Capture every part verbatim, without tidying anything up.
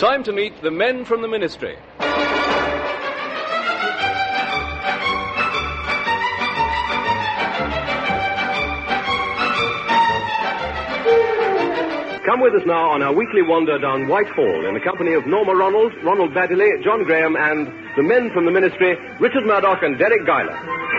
time to meet the men from the Ministry. Come with us now on our weekly wander down Whitehall in the company of Norma Ronald, Ronald Baddeley, John Graham, and the men from the Ministry, Richard Murdoch and Derek Guyler.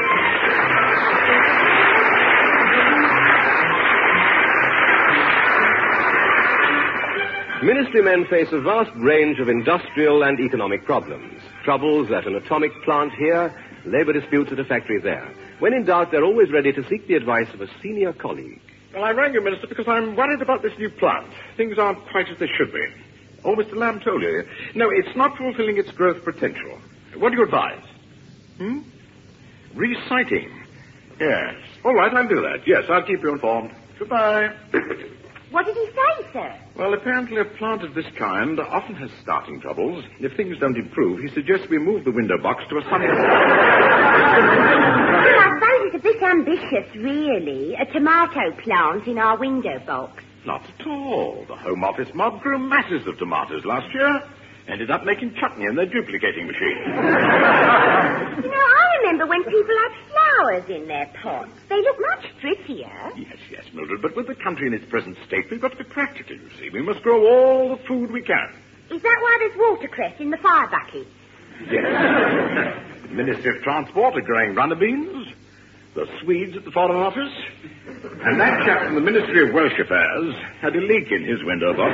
Ministry men face a vast range of industrial and economic problems. Troubles at an atomic plant here, labor disputes at a factory there. When in doubt, they're always ready to seek the advice of a senior colleague. Well, I rang you, Minister, because I'm worried about this new plant. Things aren't quite as they should be. Oh, Mister Lamb told you. No, it's not fulfilling its growth potential. What do you advise? Hmm? Reciting. Yes. All right, I'll do that. Yes, I'll keep you informed. Goodbye. What did he say, sir? Well, apparently a plant of this kind often has starting troubles. If things don't improve, he suggests we move the window box to a sunny... Well, I suppose it's a bit ambitious, really. A tomato plant in our window box. Not at all. The Home Office mob grew masses of tomatoes last year. Ended up making chutney in their duplicating machine. You know, I remember when people had flowers in their pots. They look much prettier. Yes, yes, Mildred, but with the country in its present state, we've got to be practical, you see. We must grow all the food we can. Is that why there's watercress in the fire bucket? Yes. The Ministry of Transport are growing runner beans. The Swedes at the Foreign Office. And that chap from the Ministry of Welsh Affairs had a leak in his window box.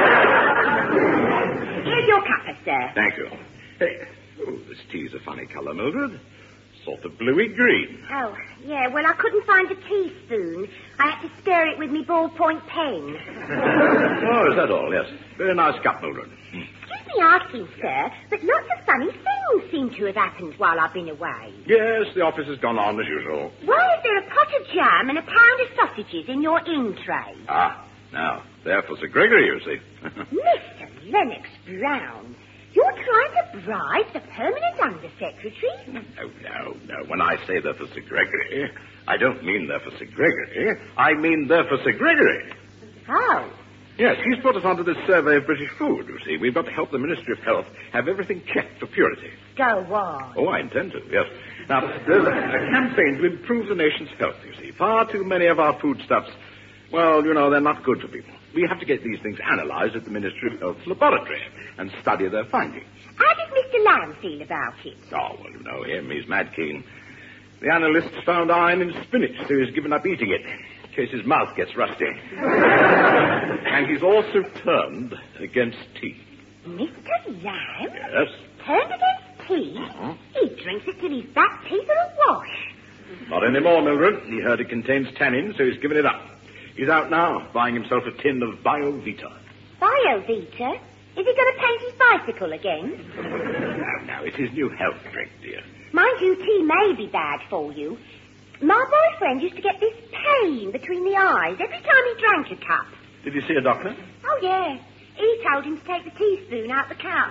Here's your cuppa, sir. Thank you. Hey, oh, this tea's a funny colour, Mildred. Sort of bluey green. Oh, yeah, well, I couldn't find a teaspoon. I had to stir it with me ballpoint pen. Oh, is that all? Yes. Very nice cup, Mildred. Excuse me asking, sir, but lots of funny things seem to have happened while I've been away. Yes, the office has gone on as usual. Why is there a pot of jam and a pound of sausages in your in tray? Ah, now, they're for Sir Gregory, you see. Mister Lennox Brown, you're trying to bribe the permanent undersecretary? No, no, no. When I say they're for Sir Gregory, I don't mean they're for Sir Gregory. I mean they're for Sir Gregory. How? Yes, he's put us onto this survey of British food, you see. We've got to help the Ministry of Health have everything checked for purity. Go on. Oh, I intend to, yes. Now, there's a, a campaign to improve the nation's health, you see. Far too many of our foodstuffs, well, you know, they're not good for people. We have to get these things analysed at the Ministry of Health's laboratory and study their findings. How does Mister Lamb feel about it? Oh, well, you know him. He's mad keen. The analysts found iron in spinach, so he's given up eating it in case his mouth gets rusty. And he's also turned against tea. Mister Lamb? Yes? Turned against tea? Uh-huh. He drinks it till his back teeth are awash. Not anymore, Mildred. He heard it contains tannin, so he's given it up. He's out now, buying himself a tin of BioVita. BioVita? Is he going to paint his bicycle again? No, no, it's his new health drink, dear. Mind you, tea may be bad for you. My boyfriend used to get this pain between the eyes every time he drank a cup. Did you see a doctor? Oh, yeah. He told him to take the teaspoon out the cup.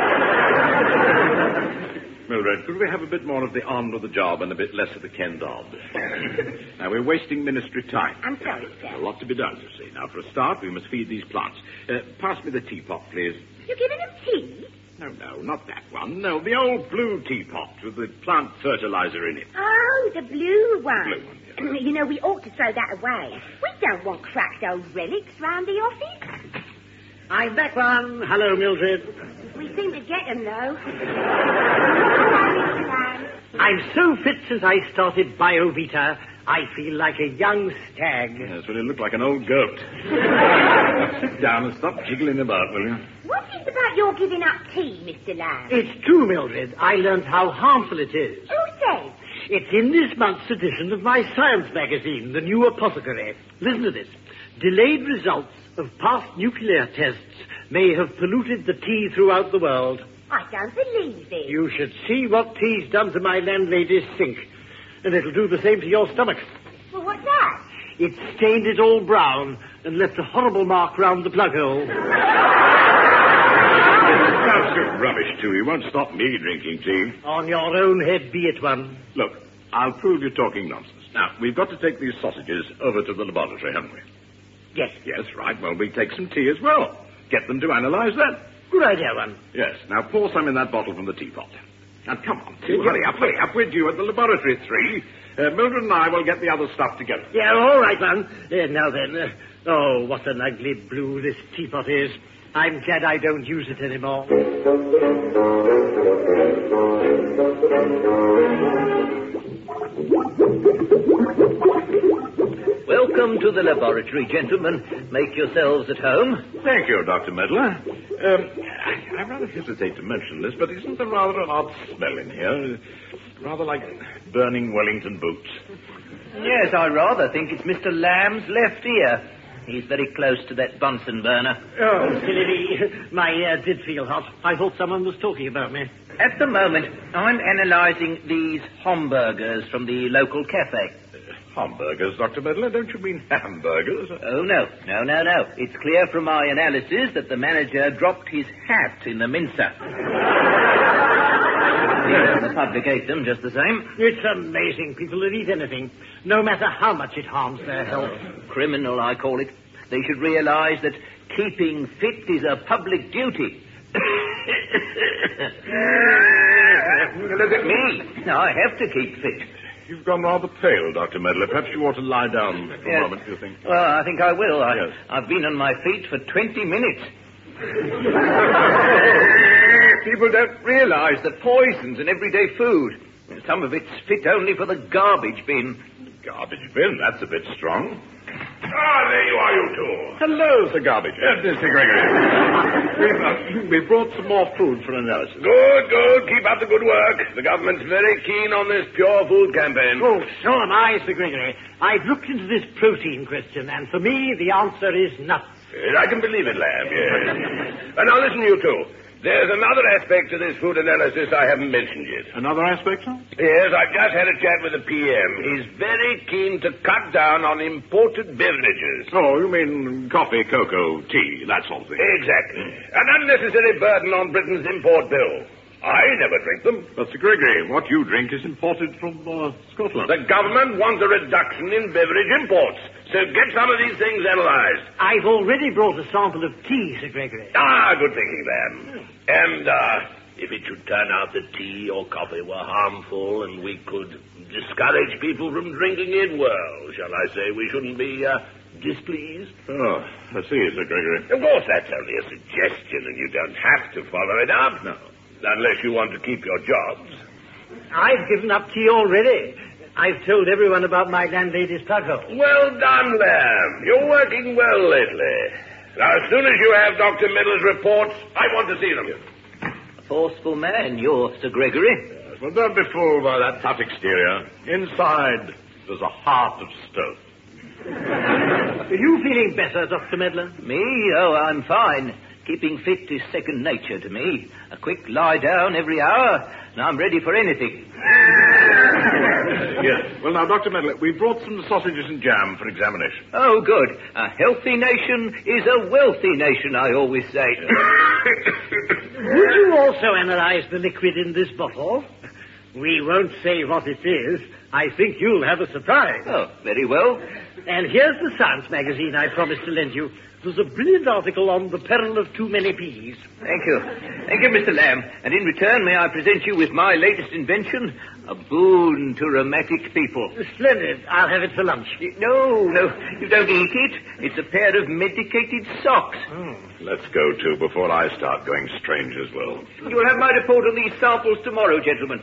Mildred, could we have a bit more of the on with the job and a bit less of the Ken Dodd? Now, we're wasting ministry time. I'm sorry, sir. There's a lot to be done, you see. Now, for a start, we must feed these plants. Uh, pass me the teapot, please. You're giving them tea? No, no, not that one. No, the old blue teapot with the plant fertilizer in it. Oh, the blue one. Blue one, yes. You know, we ought to throw that away. We don't want cracked old relics round the office. I'm back one. Hello, Mildred. We seem to get them, though. I'm so fit since I started BioVita, I feel like a young stag. Yes, well, you look like an old goat. Now, sit down and stop jiggling about, will you? What's this about your giving up tea, Mister Lamb? It's true, Mildred. I learned how harmful it is. Who says? It's in this month's edition of my science magazine, The New Apothecary. Listen to this. Delayed results of past nuclear tests may have polluted the tea throughout the world. I don't believe it. You should see what tea's done to my landlady's sink. And it'll do the same to your stomach. Well, what's that? It stained it all brown and left a horrible mark round the plug hole. Sounds good rubbish, too. You won't stop me drinking tea. On your own head be it one. Look, I'll prove you're talking nonsense. Now, we've got to take these sausages over to the laboratory, haven't we? Yes. Yes, right. Well, we take some tea as well. Get them to analyze that. Good idea, one. Yes. Now pour some in that bottle from the teapot. Now, come on, Tim. Hurry up, hurry up. We're due at the laboratory at three. Uh, Mildred and I will get the other stuff together. Yeah, all right, man. Uh, now then. Uh, oh, what an ugly blue this teapot is. I'm glad I don't use it anymore. Welcome to the laboratory, gentlemen. Make yourselves at home. Thank you, Doctor Medler. Um, I, I rather hesitate to mention this, but isn't there rather an odd smell in here? Rather like burning Wellington boots. Yes, I rather think it's Mister Lamb's left ear. He's very close to that Bunsen burner. Oh, silly me. My ear did feel hot. I thought someone was talking about me. At the moment, I'm analysing these hamburgers from the local cafe. Hamburgers, Doctor Medler? Don't you mean hamburgers? Oh, no. No, no, no. It's clear from my analysis that the manager dropped his hat in the mincer. Yes, the public ate them just the same. It's amazing people that eat anything, no matter how much it harms their health. Criminal, I call it. They should realise that keeping fit is a public duty. Look at me. I have to keep fit. You've gone rather pale, Doctor Medler. Perhaps you ought to lie down for yes. a moment, do you think? Well, I think I will. I, yes. I've been on my feet for twenty minutes. People don't realise the poisons in everyday food. Some of it's fit only for the garbage bin. Garbage bin? That's a bit strong. Ah, there you are, you two. Hello, Sir Garbage. Yes, Mister Gregory. we've, uh, we've brought some more food for analysis. Good, good. Keep up the good work. The government's very keen on this pure food campaign. Oh, so am I, Sir Gregory. I've looked into this protein question, and for me, the answer is nuts. Yes, I can believe it, Lamb, yes. And now listen, you two. There's another aspect to this food analysis I haven't mentioned yet. Another aspect, sir? Yes, I've just had a chat with the P M. He's very keen to cut down on imported beverages. Oh, you mean coffee, cocoa, tea, that sort of thing. Exactly. An unnecessary burden on Britain's import bill. I never drink them. But, Sir Gregory, what you drink is imported from uh, Scotland. The government wants a reduction in beverage imports. So get some of these things analysed. I've already brought a sample of tea, Sir Gregory. Ah, good thinking, Lamb. And, uh, if it should turn out that tea or coffee were harmful and we could discourage people from drinking it, well, shall I say we shouldn't be, uh, displeased? Oh, I see, Sir Gregory. Of course, that's only a suggestion and you don't have to follow it up. No. Unless you want to keep your jobs. I've given up tea already. I've told everyone about my landlady's plug hole. Well done, Lamb. You're working well lately. Now, as soon as you have Doctor Middle's reports, I want to see them. A forceful man, you're Sir Gregory. Yes, well, don't be fooled by that tough exterior. Inside, there's a heart of stone. Are you feeling better, Doctor Medler? Me? Oh, I'm fine. Keeping fit is second nature to me. A quick lie down every hour, and I'm ready for anything. Yes. Well, now, Doctor Medler, we brought some sausages and jam for examination. Oh, good. A healthy nation is a wealthy nation, I always say. Would you also analyse the liquid in this bottle? We won't say what it is. I think you'll have a surprise. Oh, very well. And here's the science magazine I promised to lend you. There's a brilliant article on the peril of too many peas. Thank you. Thank you, Mister Lamb. And in return, may I present you with my latest invention, a boon to rheumatic people. Splendid. I'll have it for lunch. No, no, you don't eat it. It's a pair of medicated socks. Oh. Let's go, too, before I start going strange as well. You'll have my report on these samples tomorrow, gentlemen.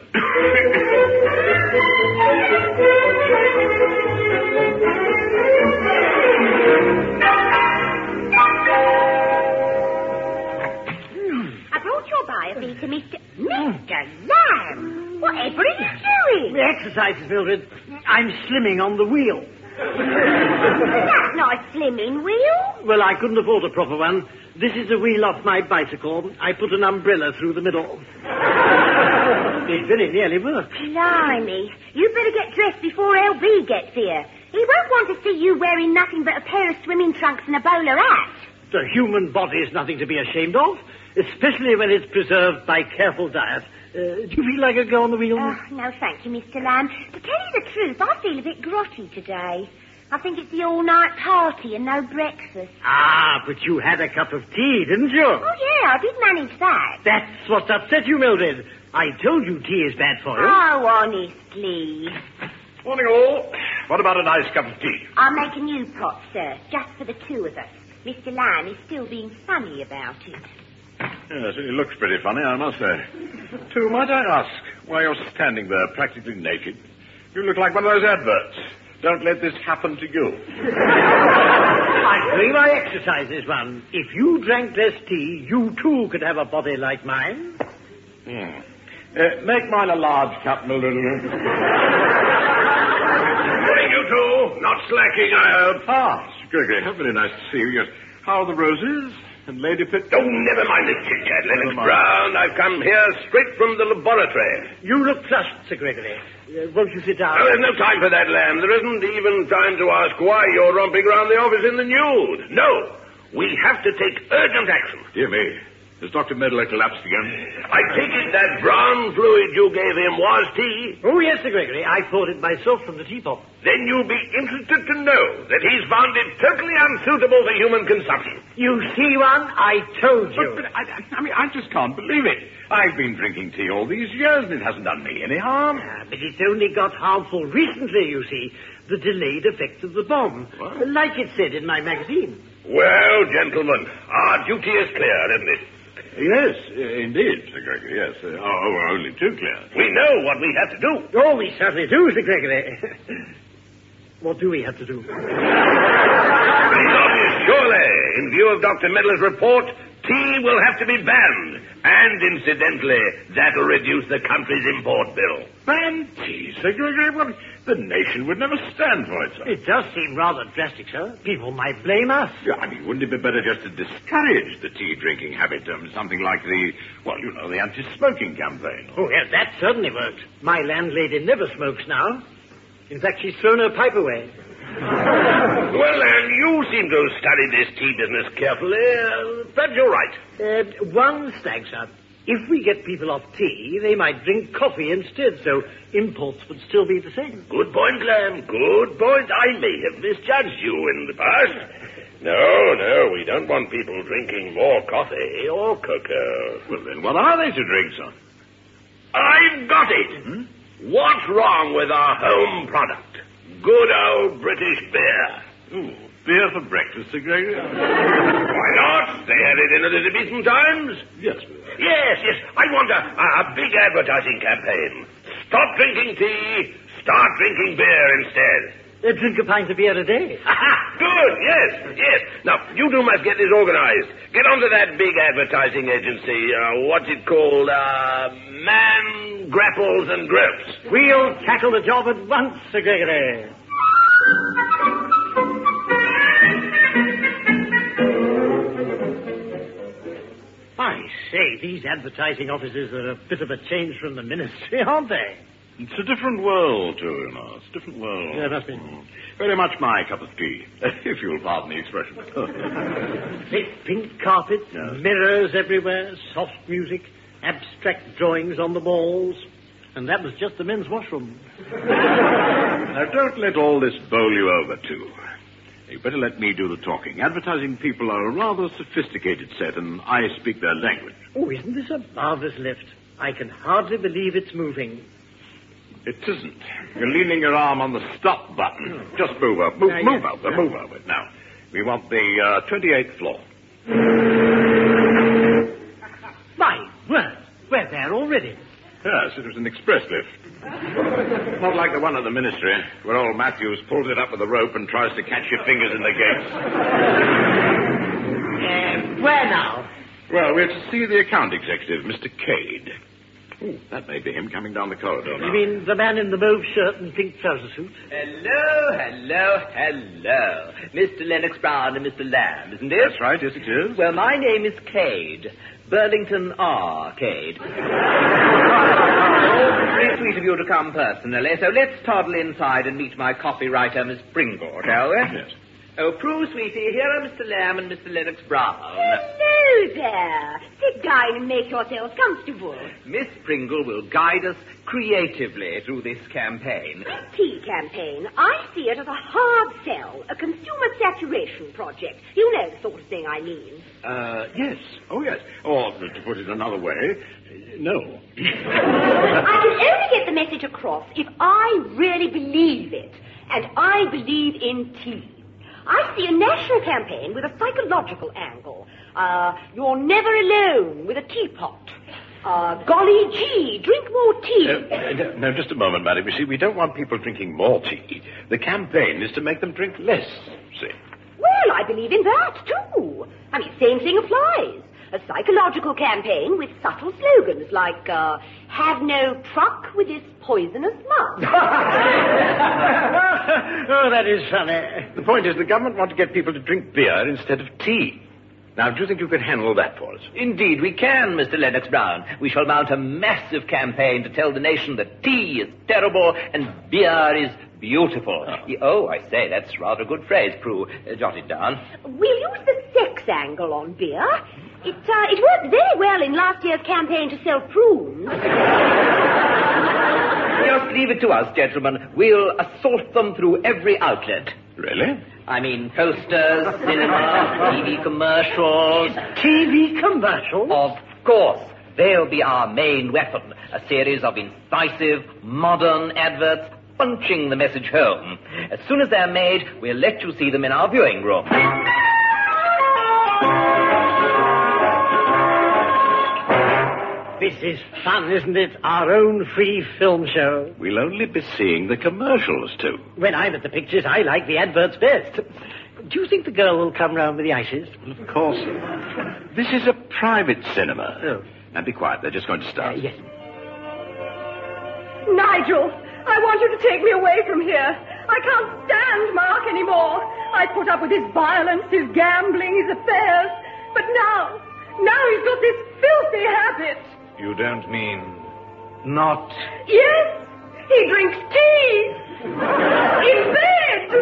To Mister Mister Lamb, whatever are you doing? The exercises, Mildred. I'm slimming on the wheel. That's not a slimming wheel. Well, I couldn't afford a proper one. This is a wheel off my bicycle. I put an umbrella through the middle. It very nearly worked. Blimey. You better get dressed before L B gets here. He won't want to see you wearing nothing but a pair of swimming trunks and a bowler hat. The human body is nothing to be ashamed of, especially when it's preserved by careful diet. Uh, do you feel like a go on the wheel? Oh, no, thank you, Mister Lamb. To tell you the truth, I feel a bit grotty today. I think it's the all-night party and no breakfast. Ah, but you had a cup of tea, didn't you? Oh, yeah, I did manage that. That's what's upset you, Mildred. I told you tea is bad for you. Oh, honestly. Morning, all. What about a nice cup of tea? I'll make a new pot, sir, just for the two of us. Mister Lamb is still being funny about it. Yes, it looks pretty funny, I must say. Too, might I ask why you're standing there practically naked? You look like one of those adverts. Don't let this happen to you. I believe I exercise this one. If you drank less tea, you too could have a body like mine. Hmm. Uh, make mine a large cup, Mildred. Morning, you two. Not slacking, I hope. Ah, Sir Gregory, how very nice to see you. Yes. How are the roses? And Lady Pitt? Oh, never mind the chit-chat, Lennox Brown. I've come here straight from the laboratory. You look flushed, Sir Gregory. Uh, won't you sit down? Oh, there's no time for that, Lamb. There isn't even time to ask why you're romping around the office in the nude. No. We have to take urgent action. Dear me. Has Doctor Medler collapsed again? I take it that brown fluid you gave him was tea. Oh, yes, Sir Gregory. I poured it myself from the teapot. Then you'll be interested to know that he's found it totally unsuitable for human consumption. You see one? I told you. But, but I, I mean, I just can't believe it. I've been drinking tea all these years, and it hasn't done me any harm. Ah, but it's only got harmful recently, you see. The delayed effect of the bomb. What? Like it said in my magazine. Well, gentlemen, our duty is clear, isn't it? Yes, uh, indeed, Sir Gregory, yes. Uh, oh, only too clear. We know what we have to do. Oh, we certainly do, Sir Gregory. What do we have to do? It's obvious, surely. In view of Doctor Medler's report, tea will have to be banned. And, incidentally, that'll reduce the country's import bill. Ban tea, Sir Gregory? Well, the nation would never stand for it, sir. It does seem rather drastic, sir. People might blame us. Yeah, I mean, wouldn't it be better just to discourage the tea-drinking habit? Um, something like the, well, you know, the anti-smoking campaign. Oh, yes, that certainly worked. My landlady never smokes now. In fact, she's thrown her pipe away. Well, then, you seem to have studied this tea business carefully. Uh, perhaps you're right. Uh, one snag, sir. If we get people off tea, they might drink coffee instead, so imports would still be the same. Good point, Lamb. Good point. I may have misjudged you in the past. No, no, we don't want people drinking more coffee or cocoa. Well, then, what are they to drink, sir? I've got it. Hmm? What's wrong with our home product? Good old British beer. Ooh, beer for breakfast, Sir Gregory? Why not? They had it in Elizabethan times. Yes. Yes, yes. I want a, a big advertising campaign. Stop drinking tea. Start drinking beer instead. Uh, drink a pint of beer a day. Good, yes, yes. Now, you two must get this organized. Get onto that big advertising agency. Uh, what's it called? Uh, Man Grapples and Gropes. We'll tackle the job at once, Sir Gregory. I say, these advertising offices are a bit of a change from the ministry, aren't they? It's a different world, too, you know. It's a different world. Yeah, it must be. Mm. Very much my cup of tea, if you'll pardon the expression. Thick pink carpets, Yes. mirrors everywhere, soft music, abstract drawings on the walls. And that was just the men's washroom. Now, don't let all this bowl you over, too. You better let me do the talking. Advertising people are a rather sophisticated set, and I speak their language. Oh, isn't this a marvelous lift? I can hardly believe it's moving. It isn't. You're leaning your arm on the stop button. Just move up. Move, Uh, move yes. over. Move over. Now, we want the uh, twenty-eighth floor. My word, we're there already. Yes, it was an express lift. Not like the one at the ministry, where old Matthews pulls it up with a rope and tries to catch your fingers in the gates. Uh, where now? Well, we're to see the account executive, Mister Cade. Ooh, that may be him coming down the corridor now. You mean the man in the mauve shirt and pink trouser suit? Hello, hello, hello. Mister Lennox Brown and Mister Lamb, isn't it? That's right, yes it is. Well, my name is Cade. Burlington R. Cade. Oh, very sweet of you to come personally, so let's toddle inside and meet my copywriter, Miss Pringle, shall we? Yes. Oh, Prue, sweetie, here are Mister Lamb and Mister Lennox Brown. Hello there. Sit down and make yourselves comfortable. Miss Pringle will guide us creatively through this campaign. Tea campaign. I see it as a hard sell, a consumer saturation project. You know the sort of thing I mean. Uh, yes. Oh, yes. Or, to put it another way, no. I can only get the message across if I really believe it. And I believe in tea. I see a national campaign with a psychological angle. Uh, you're never alone with a teapot. Uh, golly gee, drink more tea. Uh, no, just a moment, madam. You see, we don't want people drinking more tea. The campaign is to make them drink less, see. Well, I believe in that, too. I mean, same thing applies. A psychological campaign with subtle slogans like, uh, have no truck with this poisonous mud. Oh, that is funny. The point is, the government want to get people to drink beer instead of tea. Now, do you think you can handle that for us? Indeed we can, Mister Lennox Brown. We shall mount a massive campaign to tell the nation that tea is terrible and beer is beautiful. Oh, oh I say, that's rather a good phrase, Prue. Uh, jot it down. We'll use the sex angle on beer. It, uh, it worked very well in last year's campaign to sell prunes. Just leave it to us, gentlemen. We'll assault them through every outlet. Really? I mean, posters, cinema, T V commercials. T V commercials? Of course. They'll be our main weapon. A series of incisive, modern adverts punching the message home. As soon as they're made, we'll let you see them in our viewing room. This is fun, isn't it? Our own free film show. We'll only be seeing the commercials, too. When I'm at the pictures, I like the adverts best. Do you think the girl will come round with the ices? Well, of course. This is a private cinema. Oh. Now, be quiet. They're just going to start. Uh, yes. Nigel, I want you to take me away from here. I can't stand Mark anymore. I put up with his violence, his gambling, his affairs. But now, now he's got this filthy habit. You don't mean not... Yes, he drinks tea. In bed.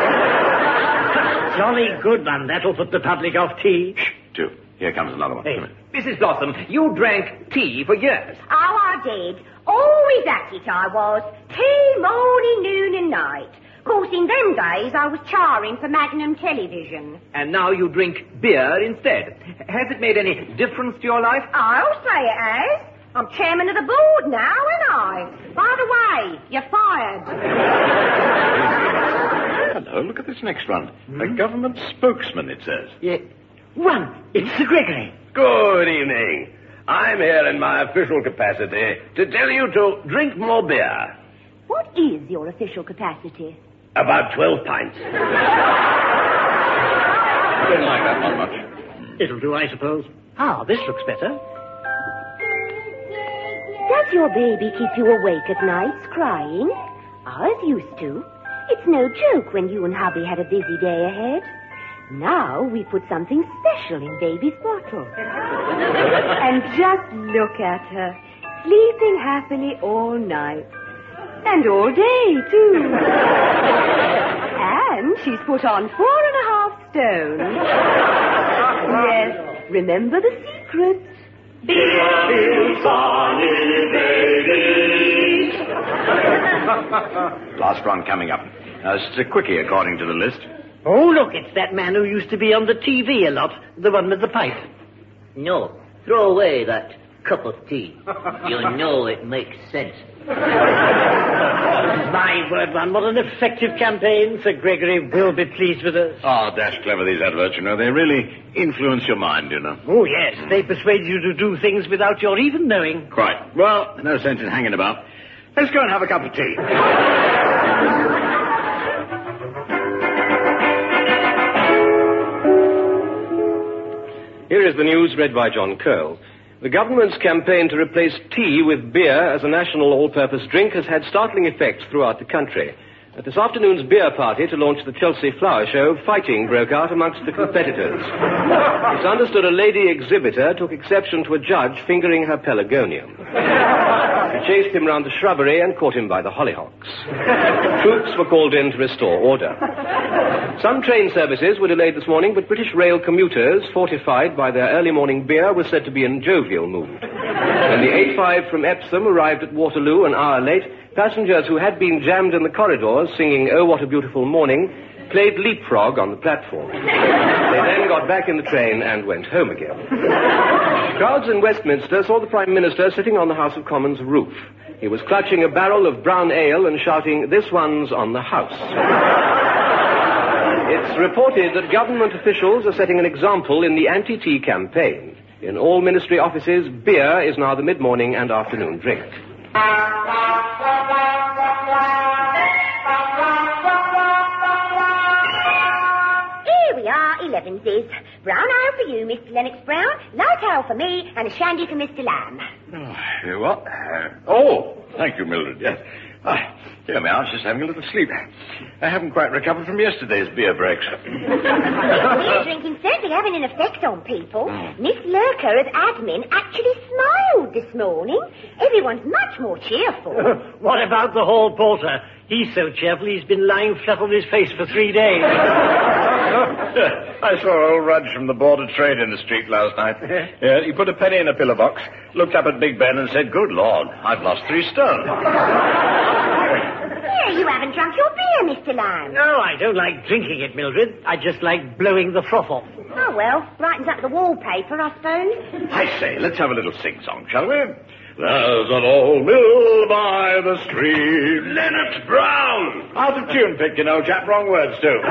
Jolly good one. That'll put the public off tea. Shh, two. Here comes another one. Hey. Come in. Missus Blossom, you drank tea for years. Oh, I did. Always at it, I was. Tea, morning, noon and night. Of course, in them days, I was charring for Magnum Television. And now you drink beer instead. Has it made any difference to your life? I'll say it has. I'm chairman of the board now, ain't I? By the way, you're fired. Hello, look at this next one. Hmm? A government spokesman, it says. Yeah. One. It's Sir Gregory. Good evening. I'm here in my official capacity to tell you to drink more beer. What is your official capacity? About twelve pints. I don't like that one much. It'll do, I suppose. Ah, this looks better. Does your baby keep you awake at nights crying? Ours used to. It's no joke when you and hubby had a busy day ahead. Now we put something special in baby's bottle. And just look at her, sleeping happily all night. And all day, too. And she's put on four and a half stone. Yes, remember the secret. Last one coming up. Uh, it's a quickie, according to the list. Oh, look, it's that man who used to be on the T V a lot. The one with the pipe. No, throw away that cup of tea. You know it makes sense. My word, man, what an effective campaign. Sir Gregory will be pleased with us. Oh, dash clever, these adverts, you know. They really influence your mind, you know. Oh, yes. They persuade you to do things without your even knowing. Quite. Well, no sense in hanging about. Let's go and have a cup of tea. Here is the news read by John Curl. The government's campaign to replace tea with beer as a national all-purpose drink has had startling effects throughout the country. At this afternoon's beer party to launch the Chelsea Flower Show, fighting broke out amongst the competitors. It's understood a lady exhibitor took exception to a judge fingering her pelargonium. She chased him round the shrubbery and caught him by the hollyhocks. Troops were called in to restore order. Some train services were delayed this morning, but British rail commuters, fortified by their early morning beer, were said to be in jovial mood. When the eight five from Epsom arrived at Waterloo an hour late, passengers who had been jammed in the corridors singing "Oh, What a Beautiful Morning" played leapfrog on the platform. They then got back in the train and went home again. Crowds in Westminster saw the Prime Minister sitting on the House of Commons roof. He was clutching a barrel of brown ale and shouting, "This one's on the house." It's reported that government officials are setting an example in the anti-tea campaign. In all ministry offices, beer is now the mid-morning and afternoon drink. Here we are, elevensies. Brown ale for you, Mister Lennox Brown, light ale for me, and a shandy for Mister Lamb. Oh, you what? Uh, oh, thank you, Mildred, yes. Ah, dear me, I was just having a little sleep. I haven't quite recovered from yesterday's beer breaks. Beer drinking certainly having an effect on people. Mm. Miss Lurker as admin actually smiled this morning. Everyone's much more cheerful. What about the hall porter? He's so cheerful he's been lying flat on his face for three days. I saw old Rudge from the Board of Trade in the street last night. Yeah, he put a penny in a pillar box, looked up at Big Ben and said, "Good Lord, I've lost three stone." Yeah, you haven't drunk your beer, Mister Lamb. No, I don't like drinking it, Mildred. I just like blowing the froth off. Oh, well, brightens up the wallpaper, I suppose. I say, let's have a little sing-song, shall we? There's an old mill by the stream. Lennox Brown! Out of tune, Pipkin, old chap. Wrong words, too.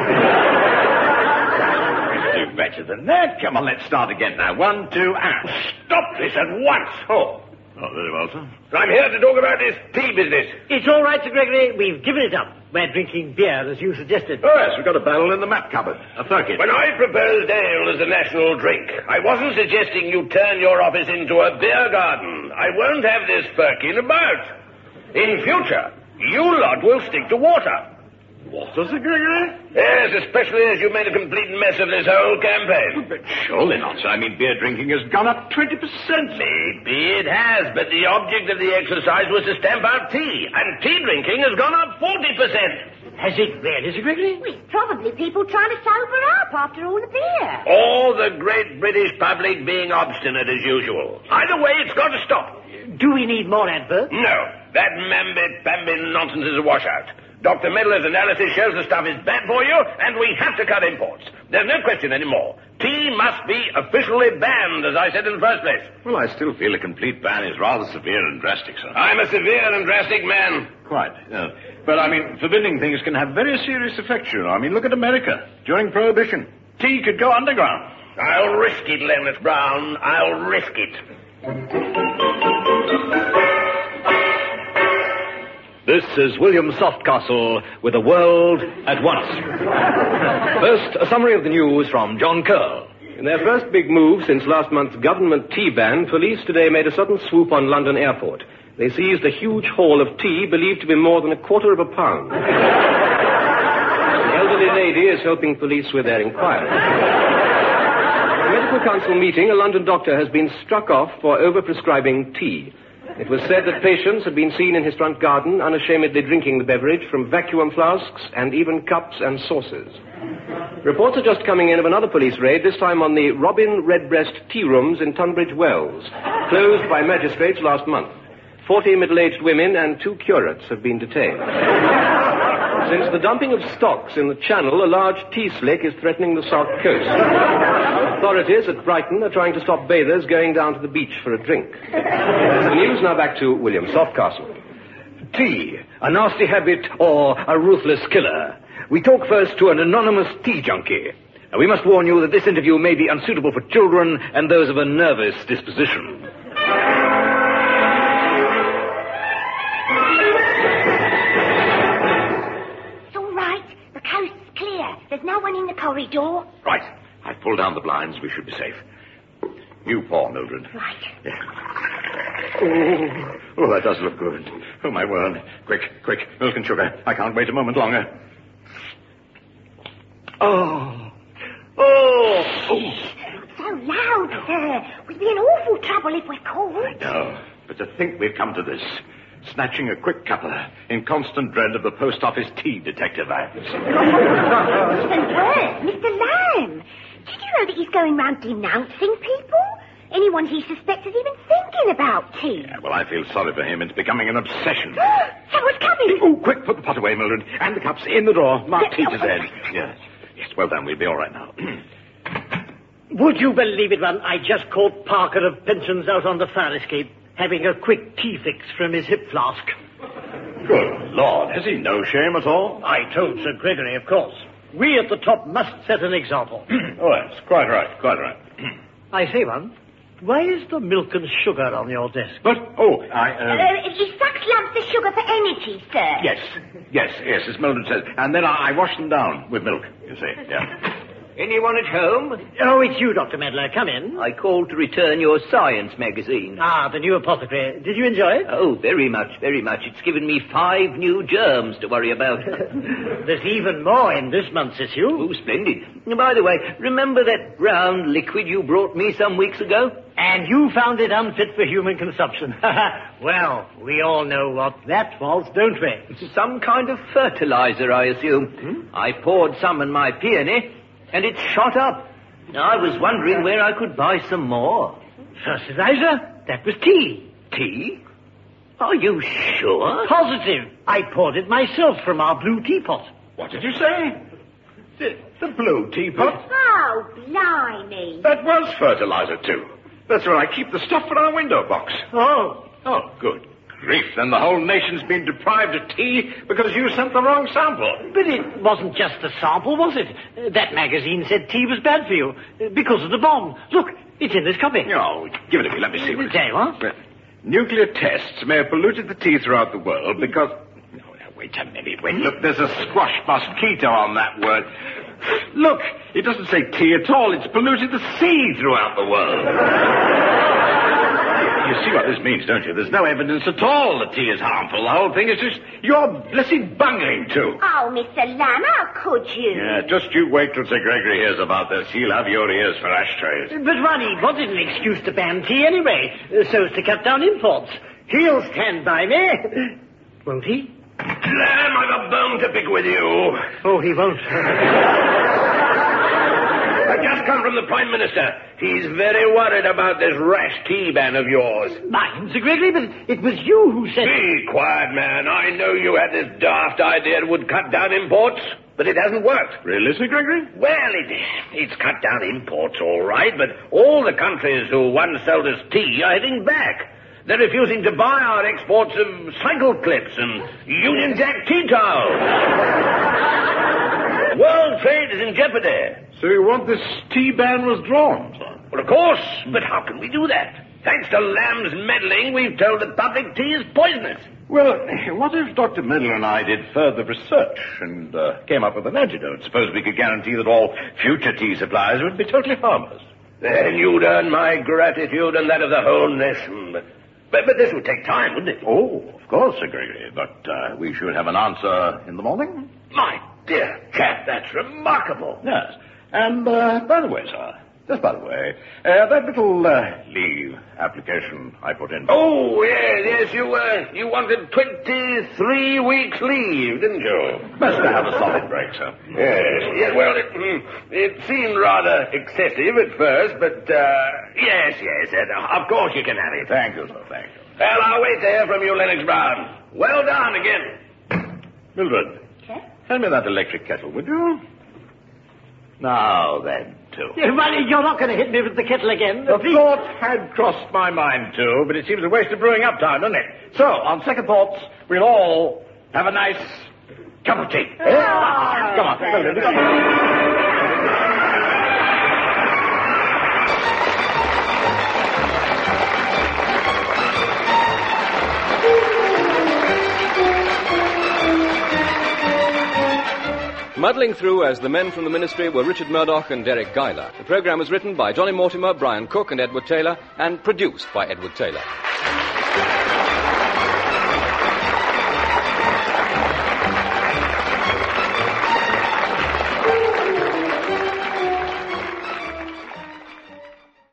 Do better than that. Come on, let's start again now. One, two, and... Stop this at once! Oh. Oh, very well, sir. I'm here to talk about this tea business. It's all right, Sir Gregory. We've given it up. We're drinking beer, as you suggested. Oh, yes, we've got a barrel in the map cupboard. A firkin. When I proposed ale as a national drink, I wasn't suggesting you turn your office into a beer garden. I won't have this firkin about. In future, you lot will stick to water. Water, Sir Gregory? Yes, especially as you made a complete mess of this whole campaign. But surely not, sir. I mean, beer drinking has gone up twenty percent. Maybe it has, but the object of the exercise was to stamp out tea, and tea drinking has gone up forty percent. Has it really, Sir Gregory? Well, it's probably people trying to sober up after all the beer. All the great British public being obstinate as usual. Either way, it's got to stop. Do we need more adverts? No. That mamby-pamby nonsense is a washout. Doctor Medler's analysis shows the stuff is bad for you, and we have to cut imports. There's no question anymore. Tea must be officially banned, as I said in the first place. Well, I still feel a complete ban is rather severe and drastic, sir. I'm a severe and drastic man. Quite, yeah. But, I mean, forbidding things can have very serious effects, you know. I mean, look at America. During Prohibition, tea could go underground. I'll risk it, Lennox Brown. I'll risk it. This is William Softcastle with The World at Once. First, a summary of the news from John Curl. In their first big move since last month's government tea ban, police today made a sudden swoop on London Airport. They seized a huge haul of tea believed to be more than a quarter of a pound. An elderly lady is helping police with their inquiry. At a medical council meeting, a London doctor has been struck off for overprescribing tea. It was said that patients had been seen in his front garden unashamedly drinking the beverage from vacuum flasks and even cups and saucers. Reports are just coming in of another police raid, this time on the Robin Redbreast tea rooms in Tunbridge Wells, closed by magistrates last month. Forty middle-aged women and two curates have been detained. Since the dumping of stocks in the Channel, a large tea slick is threatening the south coast. Authorities at Brighton are trying to stop bathers going down to the beach for a drink. The news now back to William Softcastle. Tea, a nasty habit or a ruthless killer. We talk first to an anonymous tea junkie. We must warn you that this interview may be unsuitable for children and those of a nervous disposition. It's all right. The coast's clear. There's no one in the corridor. Right. I've pulled down the blinds. We should be safe. You pour, Mildred. Right. Yeah. Oh, oh, that does look good. Oh, my word. Quick, quick, milk and sugar. I can't wait a moment longer. Oh. Oh. Oh. So loud, sir. We'd be in awful trouble if we're caught. No, but to think we've come to this. Snatching a quick cuppa in constant dread of the post office tea detective acts. And worse, Mister Lamb. Did you know that he's going round denouncing people? Anyone he suspects is even thinking about tea. Yeah, well, I feel sorry for him. It's becoming an obsession. Someone's coming. Oh, quick, put the pot away, Mildred. And the cups in the drawer. Mark tea to oh, Z. Yes. Yes, well done. We'll be all right now. Would you believe it, Ron? I just caught Parker of Pensions out on the fire escape, having a quick tea fix from his hip flask. Good Lord. Has he no shame at all? I told Sir Gregory, of course. We at the top must set an example. Oh, yes. Quite right. Quite right. I say, Ron, why is the milk and sugar on your desk? But, oh, I, um... Uh, he sucks lumps of sugar for energy, sir. Yes. Yes, yes, as Mildred says. And then I, I wash them down with milk, you see. Yeah. Anyone at home? Oh, it's you, Doctor Medler. Come in. I called to return your science magazine. Ah, the new apothecary. Did you enjoy it? Oh, very much, very much. It's given me five new germs to worry about. There's even more in this month's issue. Oh, splendid. By the way, remember that brown liquid you brought me some weeks ago? And you found it unfit for human consumption. Well, we all know what that was, don't we? Some kind of fertilizer, I assume. Hmm? I poured some in my peony, and it shot up. I was wondering where I could buy some more. Fertilizer? That was tea. Tea? Are you sure? Positive. I poured it myself from our blue teapot. What did you say? The, the blue teapot? Oh, blimey. That was fertilizer, too. That's where I keep the stuff for our window box. Oh. Oh, good grief. Then the whole nation's been deprived of tea because you sent the wrong sample. But it wasn't just the sample, was it? Uh, that magazine said tea was bad for you uh, because of the bomb. Look, it's in this copy. Oh, give it to me. Let me see what it There you are. Uh, nuclear tests may have polluted the tea throughout the world because... No, no, wait a minute. Wait, look, there's a squash mosquito on that word. Look, it doesn't say tea at all. It's polluted the sea throughout the world. You see what this means, don't you? There's no evidence at all that tea is harmful. The whole thing is just your blessed bungling, too. Oh, Mister Lamb, how could you? Yeah, just you wait till Sir Gregory hears about this. He'll have your ears for ashtrays. But Ronnie wanted an excuse to ban tea anyway, uh, so as to cut down imports. He'll stand by me. Won't he? Lamb, I've a bone to pick with you. Oh, he won't. I've just come from the Prime Minister. He's very worried about this rash tea ban of yours. Mine, Sir Gregory, but it was you who said... Be quiet, man. I know you had this daft idea it would cut down imports, but it hasn't worked. Really, Sir Gregory? Well, it, it's cut down imports, all right, but all the countries who once sold us tea are heading back. They're refusing to buy our exports of cycle clips and Union Jack tea towels. World trade is in jeopardy. So you want this tea ban withdrawn? Well, of course, but how can we do that? Thanks to Lamb's meddling, we've told the public tea is poisonous. Well, what if Doctor Medler and I did further research and uh, came up with an antidote? Suppose we could guarantee that all future tea supplies would be totally harmless. Then you'd earn my gratitude and that of the whole nation. But, but this would take time, wouldn't it? Oh, of course, Sir Gregory. But uh, we should have an answer in the morning. My dear chap, that's remarkable. Yes. And, uh, by the way, sir, just by the way, uh, that little uh, leave application I put in. Oh, yes, yes, you, uh, you wanted twenty-three weeks leave, didn't you? Best to have a solid break, sir. Yes, yes, well, it, it seemed rather excessive at first, but, uh, yes, yes, uh, of course you can have it. Thank you, sir, thank you. Well, I'll wait to hear from you, Lennox Brown. Well done again. Mildred, Yes? hand me that electric kettle, would you? Now then, too. Yeah, Ronnie, you're not going to hit me with the kettle again. The thought had crossed my mind, too, but it seems a waste of brewing up time, doesn't it? So, on second thoughts, we'll all have a nice cup of tea. Eh? Oh, Come on. Mildred, come on. Muddling through as the men from the Ministry were Richard Murdoch and Derek Guyler. The programme was written by Johnny Mortimer, Brian Cook and Edward Taylor, and produced by Edward Taylor. Thank you.